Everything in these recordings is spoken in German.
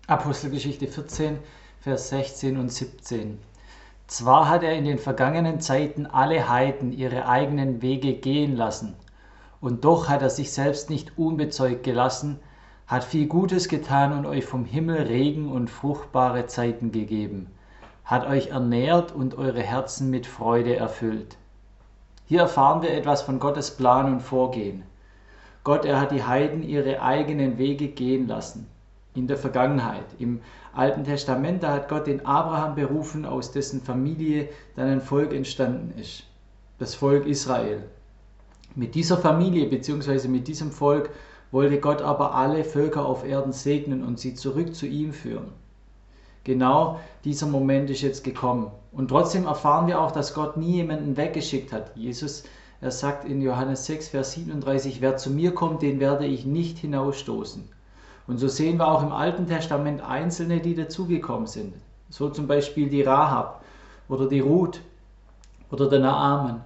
Apostelgeschichte 14, Vers 16 und 17. Zwar hat er in den vergangenen Zeiten alle Heiden ihre eigenen Wege gehen lassen, und doch hat er sich selbst nicht unbezeugt gelassen, hat viel Gutes getan und euch vom Himmel Regen und fruchtbare Zeiten gegeben, hat euch ernährt und eure Herzen mit Freude erfüllt. Hier erfahren wir etwas von Gottes Plan und Vorgehen. Gott, er hat die Heiden ihre eigenen Wege gehen lassen. In der Vergangenheit. Im Alten Testament, da hat Gott den Abraham berufen, aus dessen Familie dann ein Volk entstanden ist. Das Volk Israel. Mit dieser Familie bzw. mit diesem Volk wollte Gott aber alle Völker auf Erden segnen und sie zurück zu ihm führen. Genau dieser Moment ist jetzt gekommen. Und trotzdem erfahren wir auch, dass Gott nie jemanden weggeschickt hat. Jesus, er sagt in Johannes 6, Vers 37, wer zu mir kommt, den werde ich nicht hinausstoßen. Und so sehen wir auch im Alten Testament Einzelne, die dazugekommen sind. So zum Beispiel die Rahab oder die Ruth oder der Naaman.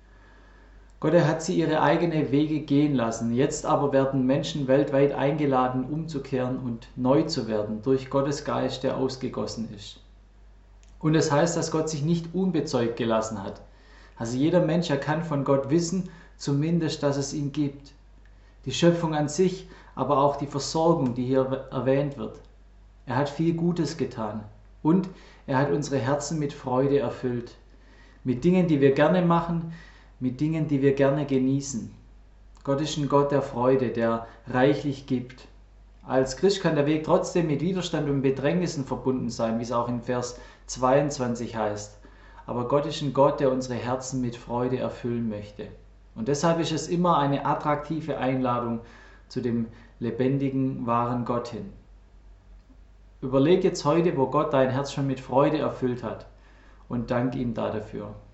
Gott, er hat sie ihre eigenen Wege gehen lassen. Jetzt aber werden Menschen weltweit eingeladen, umzukehren und neu zu werden durch Gottes Geist, der ausgegossen ist. Und es heißt, dass Gott sich nicht unbezeugt gelassen hat. Also jeder Mensch, er kann von Gott wissen, zumindest, dass es ihn gibt. Die Schöpfung an sich, aber auch die Versorgung, die hier erwähnt wird. Er hat viel Gutes getan und er hat unsere Herzen mit Freude erfüllt. Mit Dingen, die wir gerne machen, mit Dingen, die wir gerne genießen. Gott ist ein Gott der Freude, der reichlich gibt. Als Christ kann der Weg trotzdem mit Widerstand und Bedrängnissen verbunden sein, wie es auch in Vers 22 heißt. Aber Gott ist ein Gott, der unsere Herzen mit Freude erfüllen möchte. Und deshalb ist es immer eine attraktive Einladung zu dem lebendigen, wahren Gott hin. Überleg jetzt heute, wo Gott dein Herz schon mit Freude erfüllt hat und dank ihm dafür.